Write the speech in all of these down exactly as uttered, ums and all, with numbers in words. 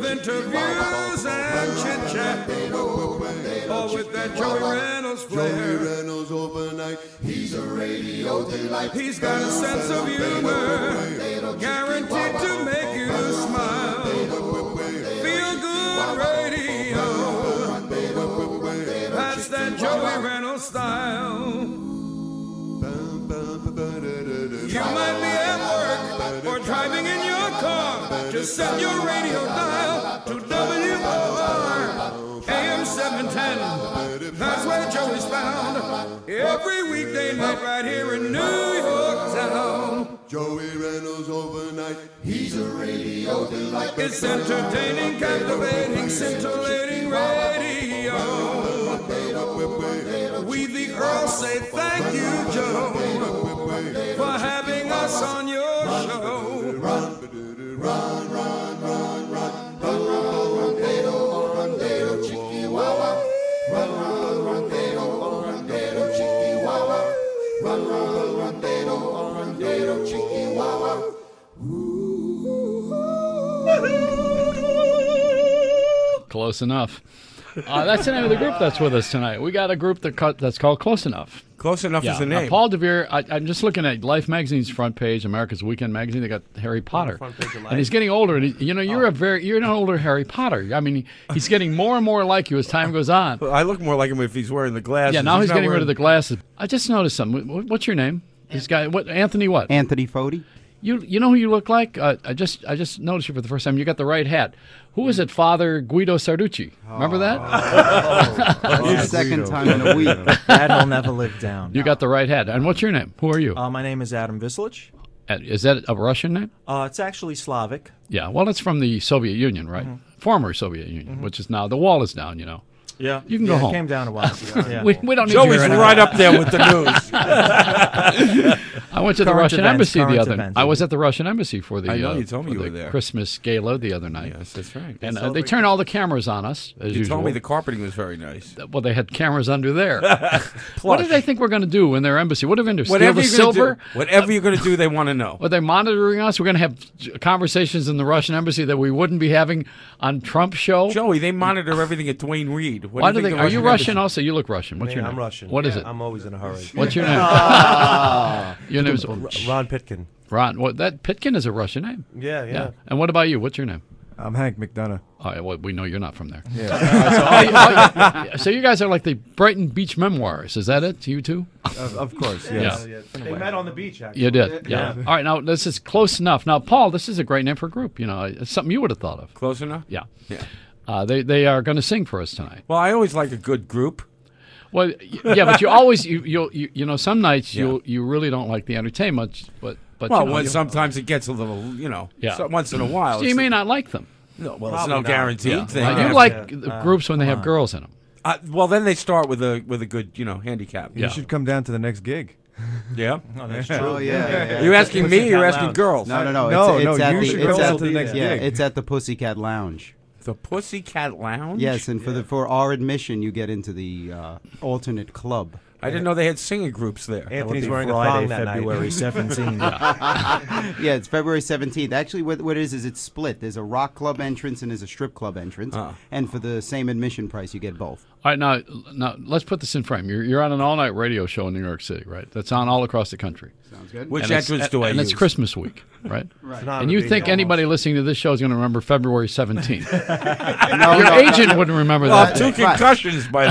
interviews and chit-chat. Oh, with that Joey Reynolds flair. Joey Reynolds overnight. He's a radio delight. He's got a sense of humor, guaranteed to make you smile. Feel good radio. That's that Joey Reynolds style. You might be at work or driving in your car. Just set your radio dial to W O R A M seven ten. That's where Joey's found every weekday night right here in New York town. Joey Reynolds overnight. He's a radio delight. It's entertaining, captivating, scintillating radio. We the Earls say thank you, Joe, for having us on your show. Run, run, run, run, run, run, run, run, Chihuahua. Run, run, run, run, Chihuahua. Run, run, run, run, Chihuahua. Close enough. Uh, that's the name of the group that's with us tonight. We got a group that cut, that's called Close Enough. Close Enough Yeah. is the Now, name. Paul DeVere, I, I'm just looking at Life magazine's front page, America's Weekend magazine. They got Harry Potter, front page of Life? and he's getting older. And he, you know, you're a very, you're an older Harry Potter. I mean, he's getting more and more like you as time goes on. I look more like him if he's wearing the glasses. Yeah, now he's, not getting rid wearing- of the glasses. I just noticed something. What- What's your name? This guy, what? Anthony, what? Anthony Foti. You, you know who you look like? Uh, I just, I just noticed you for the first time. You got the right hat. Who is it? Father Guido Sarducci. Remember that? Oh, the second time in a week. That'll never live down. You got the right hat. And what's your name? Who are you? Uh, my name is Adam Vislich. Uh, is that a Russian name? Uh, it's actually Slavic. Yeah. Well, it's from the Soviet Union, right? Former Soviet Union, which is now the wall is down. You know. Yeah. You can yeah, go it home. came down a while ago. Yeah. We, we don't need Joey's to hear right up there with the news. I went to the Current Russian events, embassy the current other. events. I was at the Russian embassy for the. I know, uh, you told me for you were the there. Christmas gala the other night. Yes, that's right. And uh, they celebrate turned all the cameras on us as You usual. told me the carpeting was very nice. Well, they had cameras under there. What do they think we're going to do in their embassy? What are they going to do? Steal Whatever the you're gonna silver? do, whatever you're going to do, they want to know. Are they monitoring us? We're going to have conversations in the Russian embassy that we wouldn't be having on Trump's show. Joey, they monitor everything at Dwayne Reed. What Why do do you they? think Are the you Russian Russian? embassy- Also, you look Russian. What's Me, your name? I'm Russian. What is Yeah, it? I'm always in a hurry. What's your name? Your name is Ron Pitkin. Ron. What? That Pitkin is a Russian name. Yeah, yeah. And what about you? What's your name? I'm Hank McDonough. Oh, yeah, well, we know you're not from there. Yeah. so, oh, you- oh, you- so you guys are like the Brighton Beach Memoirs. Is that it? You two? of, of course, Yeah. yes. Yeah, They met on the beach, actually. You did. Yeah. Yeah. All right. Now this is close enough. Now, Paul, this is a great name for a group. You know, it's something you would have thought of. Close enough? Yeah. Yeah. Uh, they they are going to sing for us tonight. Well, I always like a good group. Well, y- yeah, but you always you you you, you know some nights Yeah. you you really don't like the entertainment, but but Well, you know, when you- sometimes it gets a little, you know, Yeah. so once in a while. so you it's- may not like them. No, well, Probably it's no not. guaranteed Yeah. thing. Uh, Yeah. you like Yeah. the Uh, groups when they come have on. girls in them. Uh, well, then they start with a with a good, you know, handicap. Yeah. You should come down to the next gig. Yeah. Oh, that's true. Oh, yeah, yeah, yeah. You're asking me? Pussycat You're asking Lounge. girls? No, no, no. No, it's, no, it's at you the, should it's go at to the next yeah, gig. it's at the Pussycat Lounge. The Pussycat Lounge. Yes, and for the for our admission, you get into the uh, alternate club. I didn't know they had singing groups there. Anthony's wearing Friday, a thong that February night. seventeenth. Yeah, it's February seventeenth. Actually, what, what it is is it's split. There's a rock club entrance and there's a strip club entrance. Ah. And for the same admission price, you get both. All right, now now let's put this in frame. You're you're on an all night radio show in New York City, right? That's on all across the country. Sounds good. Which And it's- entrance do I and use? it's Christmas week, right? Right. Not And a you big think deal. anybody listening to this show is going to remember February seventeenth? No, Your no, agent wouldn't remember Well, that. two Right. concussions by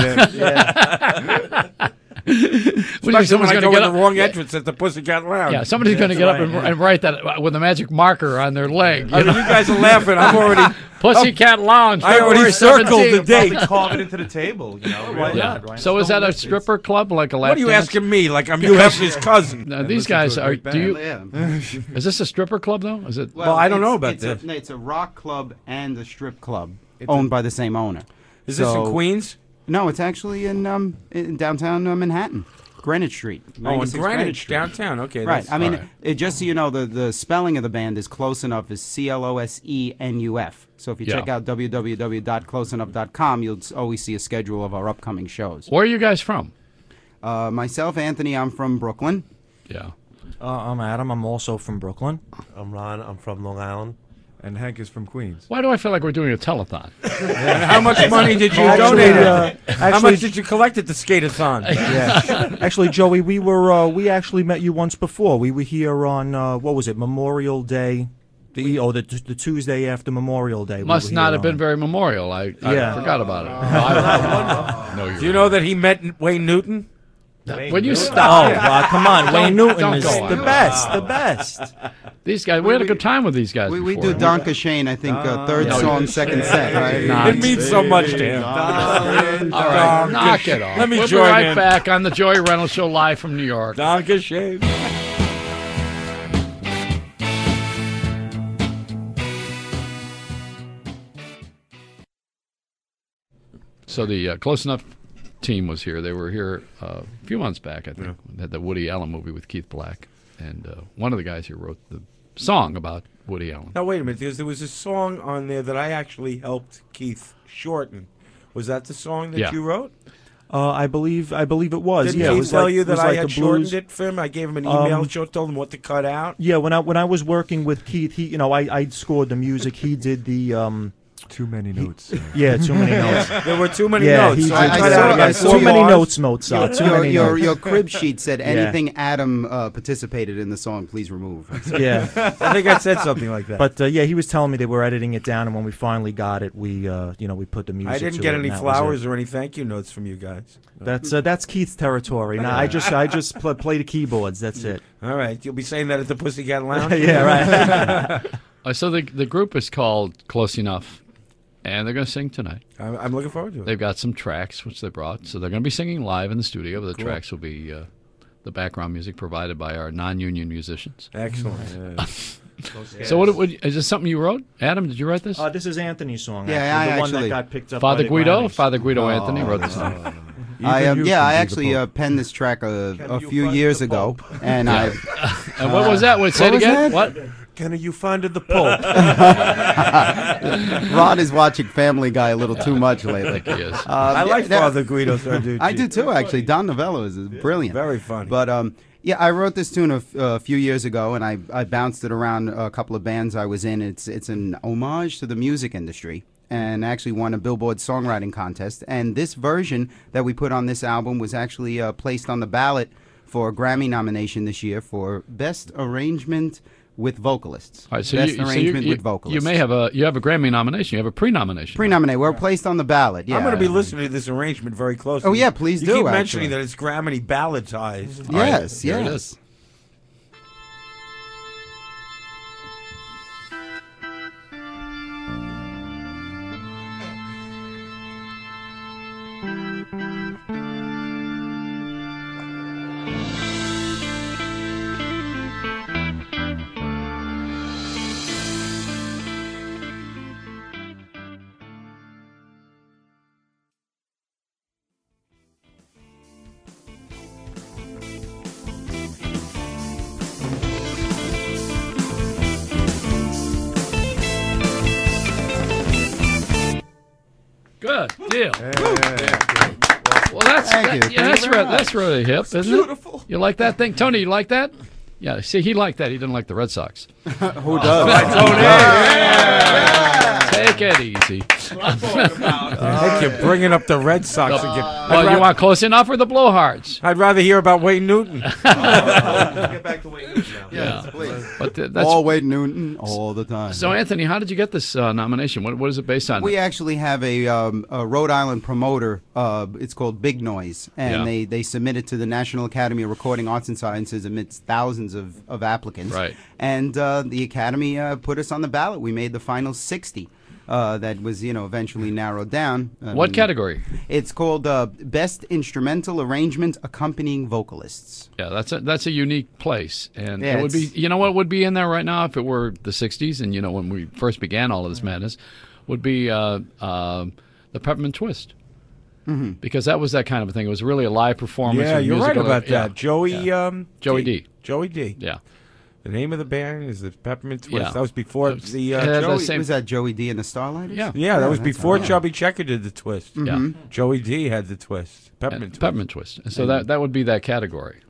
then. What do you think, Especially when someone's I going go to in get the up? wrong entrance at the Pussycat Lounge. Yeah, somebody's going to get That's up and, right. and write that with a magic marker on their leg. You I mean, know? you guys are laughing. I'm already. Pussycat Lounge. I February already circled the seventeenth. date. Probably carve it into the table, you know? Why Yeah. not? Why So not? is that a stripper club like a lap What are you dance? asking me? Like I'm U F C's cousin. Now, And these listen to guys a are. great Do you? Yeah. Is this a stripper club though? Is it? Well, I don't know it's- about it's this. A, no, it's a rock club and a strip club owned by the same owner. Is this in So- Queens? No, it's actually in um in downtown uh, Manhattan, Greenwich Street. Oh, in ninety-six Greenwich, Street. downtown. Okay. Right. that's- I mean, all right. it, just so you know, the, the spelling of the band is Close Enough is C L O S E N U F. So if you Yeah. check out w w w dot close enough dot com, you'll s- always see a schedule of our upcoming shows. Where are you guys from? Uh, myself, Anthony, I'm from Brooklyn. Yeah. Uh, I'm Adam. I'm also from Brooklyn. I'm Ron. I'm from Long Island. And Hank is from Queens. Why do I feel like we're doing a telethon? And how much money did you Actually, donate? uh, how actually- much did you collect at the Skate-a-thon? Yeah. Actually, Joey, we were uh, we actually met you once before. We were here on uh, what was it, Memorial Day? The oh the the Tuesday after Memorial Day. we Must were not here have been on. very memorial. I, I Yeah. forgot about it. No, I, no, Do you know that he met Wayne Newton? When you Oh, stop, uh, come on, Wayne Newton don't is go on. the best, the best. these guys, we had a good time with these guys. We, we before. do Donka Shane, I think, uh, third No, song, you- second set, right? Nah, It means so much to him. All right, knock it off. Let me we'll join be right in. back on the Joey Reynolds Show live from New York. Donka Shane. So the uh, Close Enough team was here. They were here uh, a few months back, I think. They had the Woody Allen movie with Keith Black. And uh, one of the guys here wrote the song about Woody Allen. Now, wait a minute. There's, there was a song on there that I actually helped Keith shorten. Was that the song that Yeah. you wrote? Uh, I believe I believe it was. Didn't yeah, he it was tell like, you it that was I like had a shortened blues. it for him? I gave him an email, Um, short, told him what to cut out. Yeah, when I when I was working with Keith, he you know I I scored the music. He did the um Too many notes. yeah too many notes. There were too many Yeah, notes. he so did I I cut saw- out I about saw too four many yours. notes, Mozart. Too Your, many your, notes. your crib sheet said Yeah. anything Adam uh, participated in the song, please remove. Yeah, I think I said something like that. but uh, yeah, he was telling me they were editing it down, and when we finally got it, we uh, you know we put the music. I didn't to get it, any and that was flowers it. or any thank you notes from you guys. That's uh, that's Keith's territory. Now I just I just pl- play the keyboards. That's it. All right, you'll be saying that at the Pussycat Lounge? yeah, right. Uh, so the the group is called Close Enough, and they're going to sing tonight. I'm, I'm looking forward to it. They've got some tracks which they brought, so they're going to be singing live in the studio. But the tracks will be uh, the background music provided by our non-union musicians. Excellent. So what, what is this something you wrote, Adam? Did you write this? Uh, this is Anthony's song. Yeah, actually, I the one that actually- got picked up. Father by the Guido, Grammys. Father Guido Anthony wrote this song. I, um, you yeah, can I be the actually uh, Pope. penned this track a, a you few find years the ago, Pope? and I And what was that? What, say it was again. that? What? Can you find the Pope? Rod is watching Family Guy a little too much I lately. think he is. Uh, I like yeah, Father Guido Sarducci. I do too, actually. Don Novello is brilliant. Very funny. But um, yeah, I wrote this tune a, f- a few years ago, and I, I bounced it around a couple of bands I was in. It's it's an homage to the music industry, and actually won a Billboard songwriting contest. And this version that we put on this album was actually uh, placed on the ballot for a Grammy nomination this year for Best Arrangement with Vocalists. All right, so Best you, so you, Arrangement you, with Vocalists. you may have a you have a Grammy nomination. You have a pre-nomination. Pre-nominate. We're placed on the ballot. Yeah. I'm going to be listening to this arrangement very closely. Oh, yeah, please you do, keep actually. mentioning that it's Grammy ballotized. All right, Yes, here it yes. is. Good deal. Well, that's Thank you. that- yeah, Thank that's you very re- that's really hip, isn't beautiful. it? You like that thing, Tony? You like that? Yeah. See, he liked that. He didn't like the Red Sox. Who does? Take it easy. I think you're bringing up the Red Sox again. I'd, Well, ra- you want Close Enough or the Blowhards? I'd rather hear about Wayne Newton. Get back to Wayne Newton now. Yeah. Please. But th- that's All Wade Newton, all the time. so. Anthony, how did you get this uh, nomination? What what is it based on? We actually have a, um, a Rhode Island promoter. Uh, it's called Big Noise, and Yeah. they, they submitted to the National Academy of Recording Arts and Sciences amidst thousands of, of applicants. Right. And uh, the Academy uh, put us on the ballot. We made the final sixty. Uh, that was, you know, eventually narrowed down. I What mean, category? It's called uh, Best Instrumental Arrangement Accompanying Vocalists. Yeah, that's a that's a unique place, and Yeah, it would be. it's- You know what would be in there right now if it were the sixties, and you know when we first began all of this madness, would be uh, uh, the Peppermint Twist. Mm-hmm. Because that was that kind of a thing. It was really a live performance. Yeah, with you're right musical- about yeah. that. Joey, Yeah. um, Joey D. Joey D. Yeah. The name of the band is the Peppermint Twist. Yeah. That was before It's- the. it Uh, had the Joey, same- Was that Joey D and the Starlighters? Yeah. yeah, that was that's before right. Chubby Checker did the twist. Yeah. Joey D had the twist. Peppermint And Twist. Peppermint Twist. And so that that would be that category.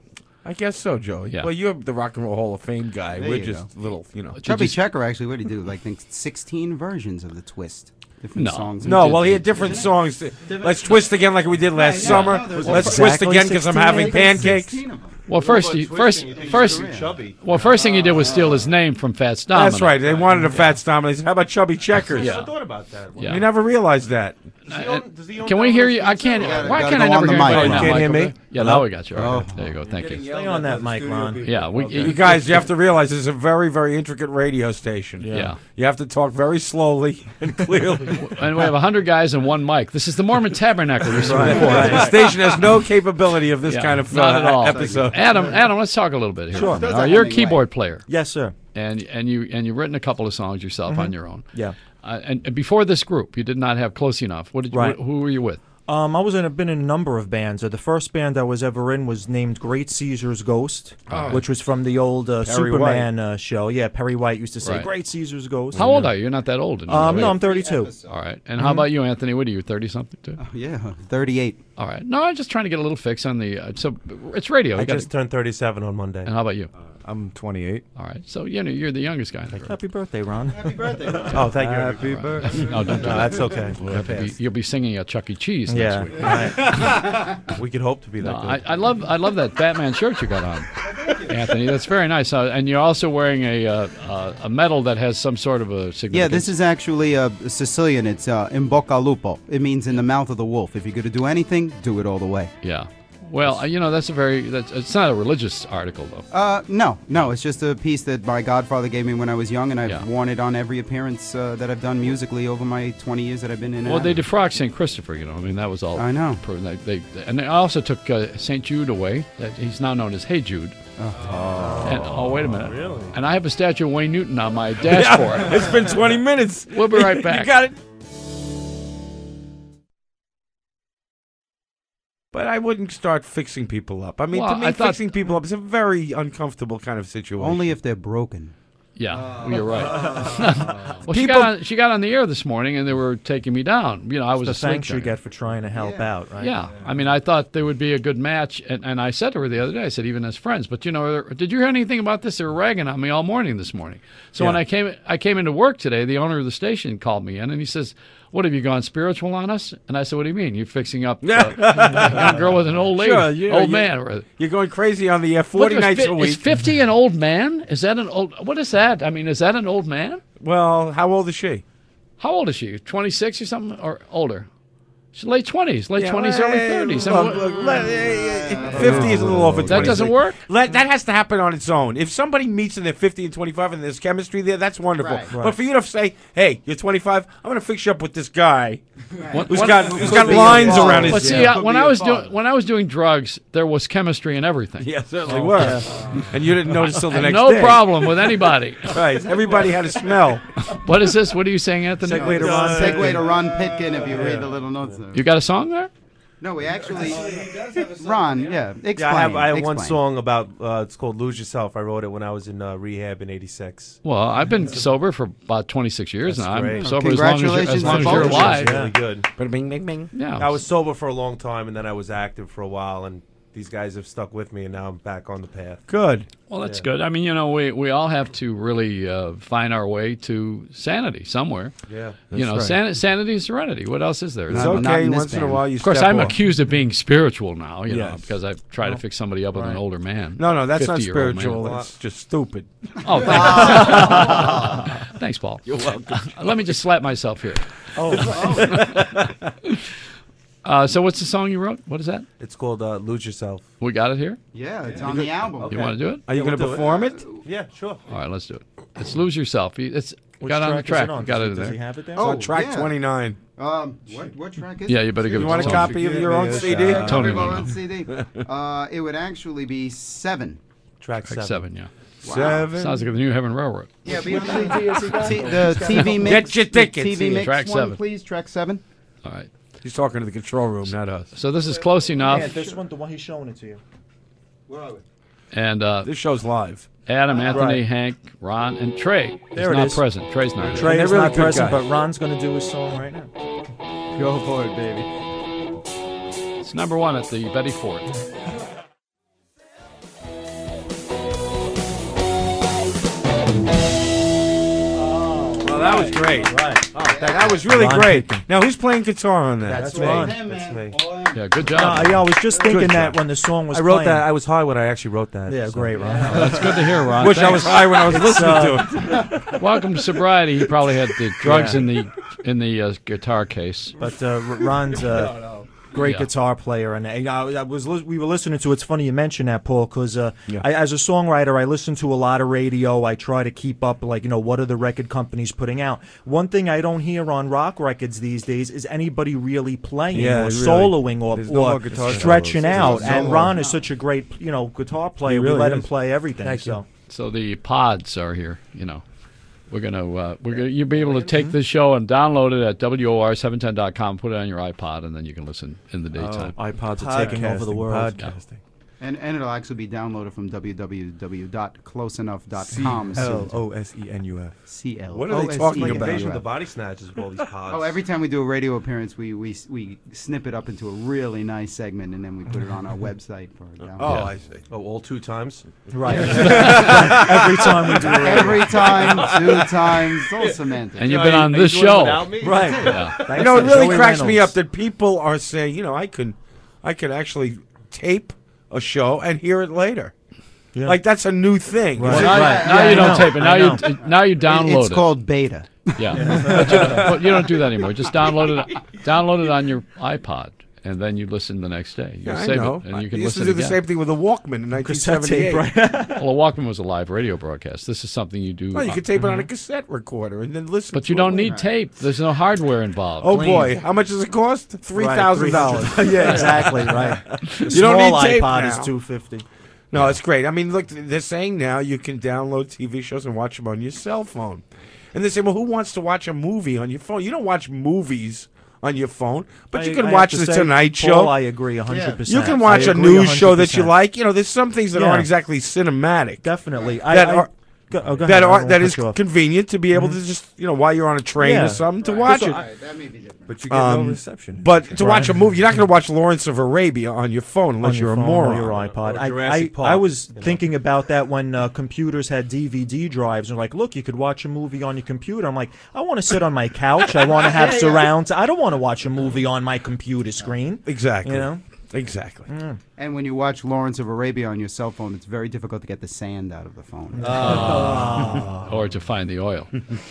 I guess so, Joey. Yeah. Well, you're the Rock and Roll Hall of Fame guy. There We're you just little, you know. Chubby you- Checker actually, what did he do? Like, think sixteen versions of the Twist. Different No. songs. No, well, he had different songs. Let's twist again like we did last summer. Let's twist again because I'm having pancakes. Well, first, you, first, first, well, first thing he did was steal his name from Fats Domino. That's right. They wanted a Fats Domino. They said, how about Chubby Checkers? Yeah. I thought about that. Yeah. We never realized that. Does he own, does he own Can we Domino's hear you? I Pizza? can't. gotta- Why gotta can't I go never on the hear you mic. right You now, can't hear Michael? me? Yeah, now we got you. All right. Oh. There you go. Thank you. Stay on that mic, Ron. Yeah, we. You guys, you have to realize this is a very, very intricate radio station. Yeah. You have to talk very slowly and clearly. And we have a hundred guys and one mic. This is the Mormon Tabernacle. This is The station has no capability of this Yeah, kind of not uh, at all. episode. Adam, Adam, let's talk a little bit here. Sure. All right, you're a keyboard player, Yes, sir. and and you and you've written a couple of songs yourself on your own. Yeah. Uh, and, and before this group, you did not have Close Enough. What did you? Right. Wh- who were you with? Um, I was in a, been in a number of bands. Uh, the first band I was ever in was named Great Caesar's Ghost, which was from the old uh, Perry Superman uh, show. Yeah, Perry White used to say Right. Great Caesar's Ghost. How old are you? You're not that old. anymore, Um, right? no, I'm thirty-two. All right. And how about you, Anthony? What are you? Thirty something too? Yeah, thirty-eight. All right. No, I'm just trying to get a little fix on the. Uh, so it's radio. I You gotta- just turned thirty-seven on Monday. and how about you? I'm twenty-eight. All right. So you know you're the youngest guy in the group. Happy birthday, Ron. Oh, thank you. Happy birthday. No, don't do No, that. that's okay. You'll, have to be, you'll be singing at Chuck E. Cheese Yeah. next week. Right. We could hope to be that No, good. I, I love I love that Batman shirt you got on, Anthony. That's very nice. Uh, and you're also wearing a uh, uh, a medal that has some sort of a significance. Yeah, this is actually uh, Sicilian. It's uh, in bocca al lupo. It means in the mouth of the wolf. If you're going to do anything, do it all the way. Yeah. Well, uh, you know that's a very that's it's not a religious article though. Uh, no, no, it's just a piece that my godfather gave me when I was young, and I've Yeah. worn it on every appearance uh, that I've done musically over my twenty years that I've been in. and Well, out they of it. defrocked Saint Christopher. You know, I mean that was all. I know. proven. They, they and they also took uh, Saint Jude away. That he's now known as Hey Jude. Oh. And, oh wait a minute. Really? And I have a statue of Wayne Newton on my dashboard. It's been twenty minutes. We'll be right back. You got it. But I wouldn't start fixing people up. I mean, Well, to me, I thought- fixing people up is a very uncomfortable kind of situation. Only if they're broken. Yeah, Uh, well, you're right. well, she People- got on, she got on the air this morning, and they were taking me down. You know, I was the asleep. thanks you during it. get for trying to help out, right? Yeah, I mean, I thought they would be a good match, and, and I said to her the other day, I said, even as friends. But you know, did you hear anything about this? They were ragging on me all morning this morning. So when Yeah. I came, I came into work today. The owner of the station called me in, and he says, "What have you gone spiritual on us?" And I said, "What do you mean? You're fixing up uh, a young girl with an old lady, Sure, you know, old you- man?" Or- You're going crazy on the uh, What forty is nights fi- a week. Is fifty an old man? Is that an old? What is that? I mean, is that an old man? Well, how old is she? How old is she? twenty-six or something, or older? She's late twenties, late Yeah, twenties, well, early thirties. look, look, let- eh, eh, fifty is a little over. That doesn't twenty-six. work? Let, that has to happen on its own. If somebody meets in their fifty and twenty-five and there's chemistry there, that's wonderful. Right. But for you to say, "Hey, you're twenty-five. I'm going to fix you up with this guy What- who's what- got who's got be lines your around his." But see, Yeah. I, when I was doing when I was doing drugs, there was chemistry in everything. Yeah, certainly were. And you didn't notice till the And next no day. problem with anybody. Right. Everybody had a smell. What is this? What are you saying, Anthony? Segue to Ron. Segue to Ron Pitkin if you read the little notes there. You got a song there? No, we actually. Ron, yeah, explain. Yeah, I have, I have one explain. song about, uh, it's called Lose Yourself. I wrote it when I was in uh, rehab in eighty-six. Well, I've been sober for about twenty-six years That's now. I'm great. sober as long as you're, as Congratulations long to as you're both of you. alive. It's really good. But bing, bing, bing. Yeah. I was sober for a long time, and then I was active for a while, and these guys have stuck with me, and now I'm back on the path. Good. Well, that's Yeah. good. I mean, you know, we, we all have to really uh, find our way to sanity somewhere. Yeah. you know, right. san- sanity and serenity. What else is there? It's Not- not okay in this once in a band. while you Of course, step I'm off. accused of being spiritual now, you know, Yes. because I try to fix somebody up with an older man. No, no, that's not fifty-year-old man. spiritual. That's just stupid. Oh, thanks. Thanks, Paul. You're welcome. Let me just slap myself here. Oh, Uh, so what's the song you wrote? What is that? It's called uh, Lose Yourself. We got it here? Yeah, it's on the album. You want to do it? Are you Yeah, going to we'll do it. perform it? Yeah, sure. All right, let's do it. It's Lose Yourself. It's which got it on the track track. is it on? Got does it in does there. he have it there? Oh, On track yeah. twenty-nine. Um, what what track is Yeah, it? you better give You it want a to copy of your own C D? Tony Everyone will on know. C D. Uh, it would actually be seven. Track, Track seven. seven, yeah. Seven. Sounds like the New Heaven Railroad. Yeah, but T- the T V mix. Get your the tickets T V here. mix Track one, seven. please. Track seven. All right. He's talking to the control room, not us. So this is close enough. Yeah, this one, the one he's showing it to you. And uh, This show's live. Adam, Anthony, Right. Hank, Ron, and Trey is There it not is. present. Trey's not here. Trey they're is really not good present, guys. but Ron's going to do his song right now. Go for it, baby. It's number one at the Betty Ford. Oh, that was great. Right. Oh, that, that was really Ron great. Pitkin. Now, who's playing guitar on that? That's me. Ron. That's me. Yeah, good No, job. I, I was just thinking Good that job. when the song was I wrote playing. that. I was high when I actually wrote that. Yeah, so. great, Ron. That's good to hear, Ron. Wish I was Thanks. high when I was listening to it. Welcome to sobriety. He probably had the drugs Yeah. in the in the uh, guitar case. But uh, R- Ron's a great Yeah. guitar player, and, and I, I was li- we were listening to. It's funny you mentioned that, Paul, because uh, Yeah. I, as a songwriter, I listen to a lot of radio. I try to keep up, like you know, what are the record companies putting out. One thing I don't hear on rock records these days is anybody really playing Yeah, or really. soloing or, There's no or more guitar stretching solos. out. There's no And more. Ron is such a great, you know, guitar player. really we let him is. play everything. Thank so. you. So the pods are here. You know, we're gonna uh, we're gonna you'll be able to take this show and download it at W O R seven ten dot com. Put it on your iPod, and then you can listen in the daytime. Oh, iPods are taking over the Podcasting, world. Podcasting. And, and it'll actually be downloaded from w w w dot close enough dot com. C L O S E N U F. C L. What are they talking Like about? Invasion of the Body Snatchers with all these pods. Oh, every time we do a radio appearance, we, we we snip it up into a really nice segment, and then we put it on our website for download. Oh, Yeah. I see. Oh, all two times? Right. Every time we do it. Every time, two times, it's all semantics. And you've been on this show. Right. Yeah. Thanks You know, it to really Joey cracks me Reynolds. up that people are saying, you know, I can, I could actually tape a show and hear it later. Yeah. Like that's a new thing. Right. Well, now, Right. now Yeah, you I don't know. tape it. Now I you know. now you download It's it. called beta. Yeah, but, you don't, but you don't do that anymore. Just download it. Download it on your iPod, and then you listen the next day. You Yeah, I save know. it, and you can I used listen to do the again. same thing with a Walkman in nineteen Cassette seventy-eight. tape, right? Well, a Walkman was a live radio broadcast. This is something you do. Well, you uh, could tape it on a cassette recorder and then listen. but to you it don't later. need tape. There's no hardware involved. Oh Clean. boy, how much does it cost? Three thousand dollars. Yeah, exactly. Right. The You don't small need tape iPod now. is two fifty. No, it's great. I mean, look, they're saying now you can download T V shows and watch them on your cell phone. And they say, well, who wants to watch a movie on your phone? You don't watch movies on your phone, but you I- can I watch have the to say, Tonight Paul, Show. I agree one hundred percent. You can watch I a agree news show that you one hundred percent. like. You know, there's some things that Yeah. aren't exactly cinematic. Definitely. I, That I, are- go, oh, go that ahead. I are won't that cut is you off. convenient to be able to just, you know, while you're on a train Yeah. or something, to watch So it. I- That may be different. But you get Um, no reception. But to watch a movie, you're not going to watch Lawrence of Arabia on your phone unless on you're your a phone moron. or your iPod. Or I, Jurassic I, Park, I was you know. thinking about that when uh, computers had D V D drives and like, look, you could watch a movie on your computer. I'm like, I want to sit on my couch. I want to have surround. I don't want to watch a movie on my computer screen. Exactly. You know? Exactly. And when you watch Lawrence of Arabia on your cell phone, it's very difficult to get the sand out of the phone. or to find the oil,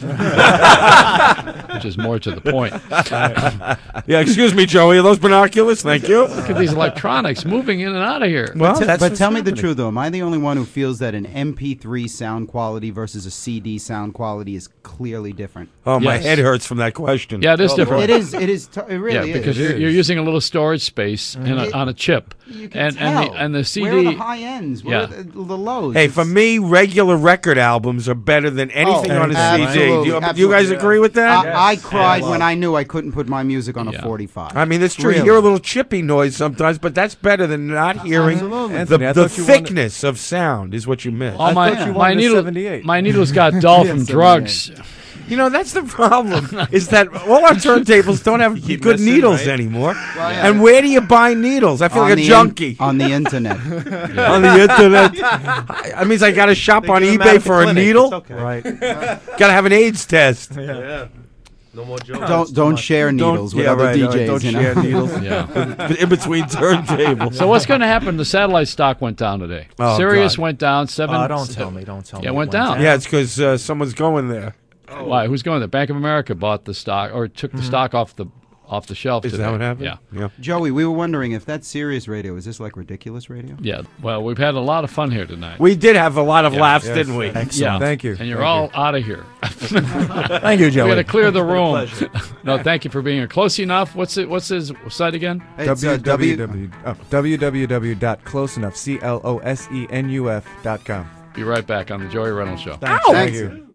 which is more to the point. Yeah, excuse me, Joey. Are those binoculars? Thank you. Look at these electronics moving in and out of here. Well, T- that's but what's tell me the happening. truth, though. Am I the only one who feels that an M P three sound quality versus a C D sound quality is clearly different? Oh, my Yes. head hurts from that question. Yeah, it is different. It is. It is. T- it really Yeah, because is. you're, you're using a little storage space in a, It- on a chip, You can and tell. and the and the C D. Where are the high ends? Where Yeah. are the, the lows? Hey, It's- for me, regular record albums are better than anything Oh, on a absolutely, C D. Do you, do you absolutely. guys agree with that? I, I cried when I knew I couldn't put my music on Yeah. a forty-five. I mean, it's true. Really. You hear a little chippy noise sometimes, but that's better than not hearing Absolutely. the, Anthony, I the thought you wanted- thickness of sound is what you miss. Oh, my thought you my wanted a needle seventy-eight. my needles got dull Yeah, from seventy-eight. drugs. You know, that's the problem, is that all our turntables don't have keep good missing, needles right? anymore. yeah. And where do you buy needles? I feel on like a the in- junkie. on the internet. on the internet. That means I got to shop They on give 'em out eBay at the for a clinic. needle. It's okay. Right. Got to have an AIDS test. Yeah. No more jokes. don't don't share needles with yeah, other right, D right, Js. don't you know? share needles Yeah. in between turntables. So what's going to happen? The satellite stock went down today. Oh, Sirius God. went down seven. Uh, don't tell me. Don't tell Yeah, me. it went down. Yeah, it's because uh, someone's going there. Why? Who's going there? Bank of America bought the stock or took the stock off the off the shelf Is today. that what happened? Yeah. yeah. Joey, we were wondering if that's Sirius Radio. Is this like ridiculous radio? Yeah. Well, we've had a lot of fun here tonight. We did have a lot of Yeah. laughs, Yes. didn't we? Excellent. Yeah. Thank you. And you're Thank all out of here. Thank you, We Joey. got to clear the room. No, thank you for being here. Close enough. What's it? What's his site again? It's, uh, W- www oh, w w w dot close enough c l o s e n u f dot com. Be right back on the Joey Reynolds Show. Thanks. Thanks. Thank you.